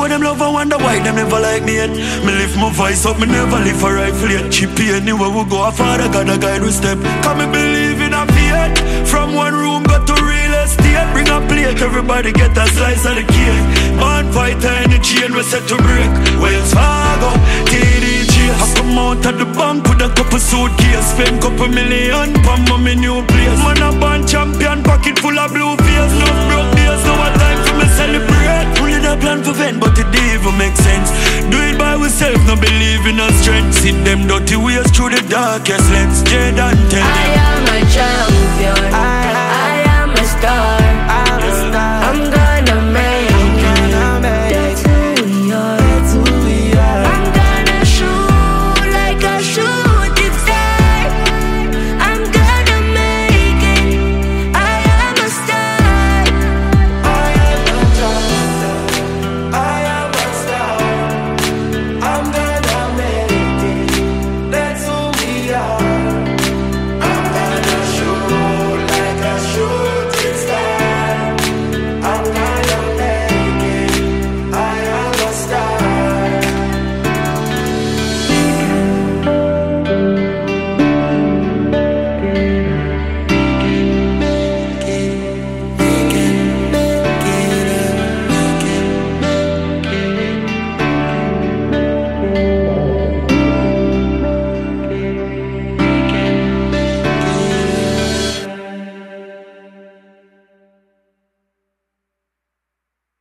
show them love and wonder why them never like me yet. Me lift my voice up, me never live a rifle yet. Chippy anywhere we go, a father God a guide we step. Come me believe in a faith. From one room go to real estate. Bring a plate, everybody get a slice of the cake. Man fighter in the chain, we set to break. Wells Fargo, TD Chase. I come out of the bank with a couple suitcase. Spend couple million for my new place. Man a band champion, pocket full of blue face. No broke days, no time for me celebrate. Only the plan for vent, but it didn't even make sense. Do it by ourselves, no believe in our strength. See them dirty ways through the darkest lens. Jade and tell them I am a child.